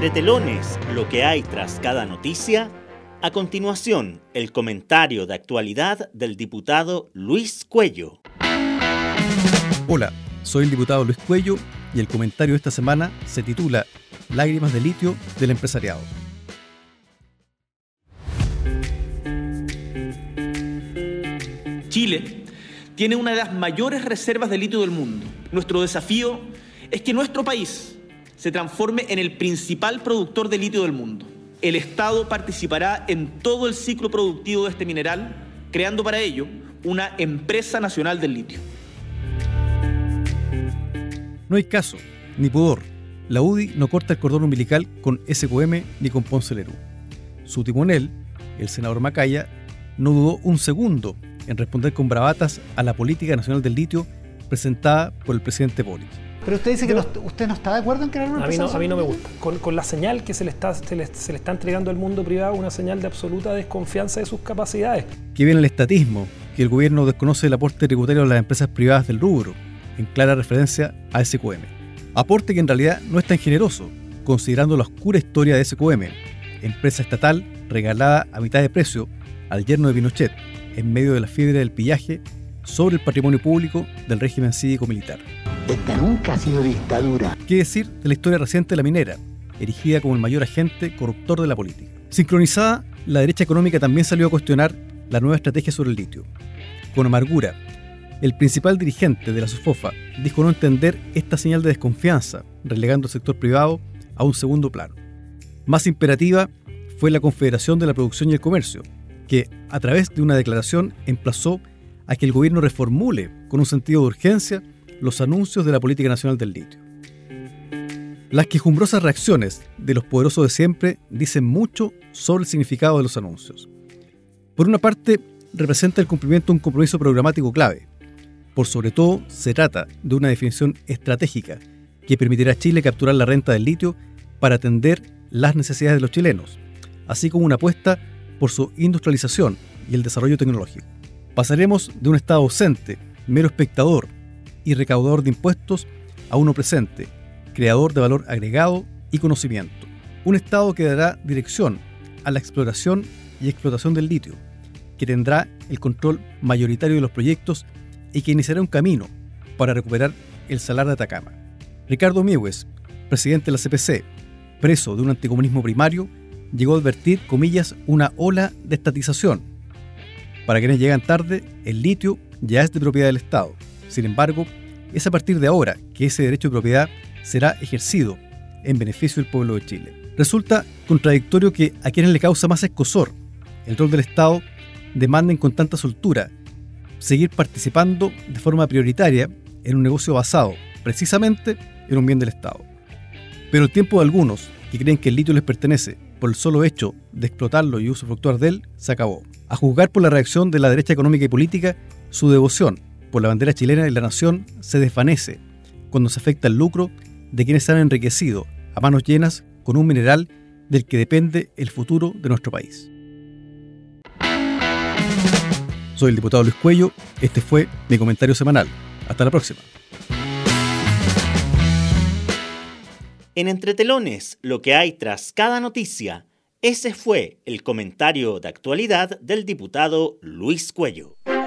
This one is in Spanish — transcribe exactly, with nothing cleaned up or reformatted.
Entre telones, lo que hay tras cada noticia. A continuación, el comentario de actualidad del diputado Luis Cuello. Hola, soy el diputado Luis Cuello y el comentario de esta semana se titula Lágrimas de litio del empresariado. Chile tiene una de las mayores reservas de litio del mundo. Nuestro desafío es que nuestro país se transforme en el principal productor de litio del mundo. El Estado participará en todo el ciclo productivo de este mineral, creando para ello una empresa nacional del litio. No hay caso, ni pudor. La U D I no corta el cordón umbilical con S Q M ni con Ponce Lerú. Su timonel, el senador Macaya, no dudó un segundo en responder con bravatas a la política nacional del litio presentada por el presidente Boric. Pero usted dice que no, usted no está de acuerdo en crear una a mí empresa. No, a mí no me gusta. Con, con la señal que se le, está, se, le, se le está entregando al mundo privado, una señal de absoluta desconfianza de sus capacidades. Que viene el estatismo, que el gobierno desconoce el aporte tributario a las empresas privadas del rubro, en clara referencia a S Q M. Aporte que en realidad no es tan generoso, considerando la oscura historia de S Q M, empresa estatal regalada a mitad de precio al yerno de Pinochet, en medio de la fiebre del pillaje sobre el patrimonio público del régimen cívico-militar. Esta nunca ha sido dictadura. ¿Qué decir de la historia reciente de la minera, erigida como el mayor agente corruptor de la política? Sincronizada, la derecha económica también salió a cuestionar la nueva estrategia sobre el litio. Con amargura, el principal dirigente de la SOFOFA dijo no entender esta señal de desconfianza, relegando al sector privado a un segundo plano. Más imperativa fue la Confederación de la Producción y el Comercio, que, a través de una declaración, emplazó a que el gobierno reformule con un sentido de urgencia los anuncios de la política nacional del litio. Las quejumbrosas reacciones de los poderosos de siempre dicen mucho sobre el significado de los anuncios. Por una parte, representa el cumplimiento de un compromiso programático clave. Por sobre todo, se trata de una definición estratégica que permitirá a Chile capturar la renta del litio para atender las necesidades de los chilenos, así como una apuesta por su industrialización y el desarrollo tecnológico. Pasaremos de un Estado ausente, mero espectador y recaudador de impuestos, a uno presente, creador de valor agregado y conocimiento. Un Estado que dará dirección a la exploración y explotación del litio, que tendrá el control mayoritario de los proyectos y que iniciará un camino para recuperar el Salar de Atacama. Ricardo Miewes, presidente de la C P C, preso de un anticomunismo primario, llegó a advertir, comillas, una ola de estatización. Para quienes llegan tarde, el litio ya es de propiedad del Estado. Sin embargo, es a partir de ahora que ese derecho de propiedad será ejercido en beneficio del pueblo de Chile. Resulta contradictorio que a quienes le causa más escozor el rol del Estado demanden con tanta soltura seguir participando de forma prioritaria en un negocio basado precisamente en un bien del Estado. Pero el tiempo de algunos que creen que el litio les pertenece por el solo hecho de explotarlo y usufructuar de él se acabó. A juzgar por la reacción de la derecha económica y política, su devoción por la bandera chilena y la nación se desvanece cuando se afecta el lucro de quienes se han enriquecido a manos llenas con un mineral del que depende el futuro de nuestro país. Soy el diputado Luis Cuello, este fue mi comentario semanal. Hasta la próxima. En Entre telones, lo que hay tras cada noticia. Ese fue el comentario de actualidad del diputado Luis Cuello.